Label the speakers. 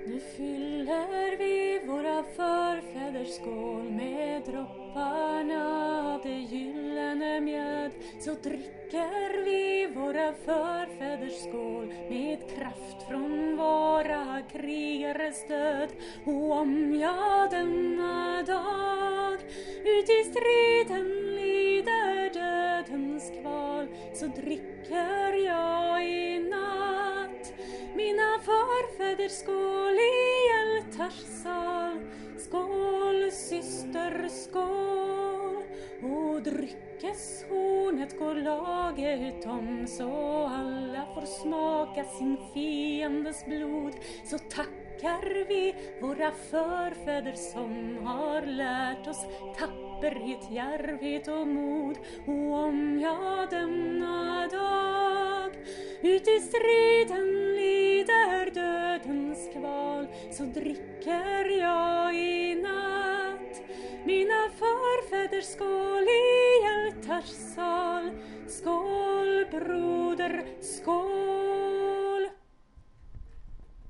Speaker 1: Nu fyller vi våra förfäders skål med dropparna av det gyllene mjöd. Så dricker vi våra förfäders skål med kraft från våra krigares död. Och om jag denna dag ut i striden lider dödens kval, så dricker jag i natt mina förfäders skål i hjältars sal. Skål, syster, skål. Och dryckeshornet går laget om, så alla får smaka sin fiendes blod. Så tackar vi våra förfäder som har lärt oss tapperhet, djärvhet och mod. Och om jag denna dag ut i striden lider dödens kval, så dricker jag i natt mina förfäders skål i hjältars sal. Skål, broder, skål.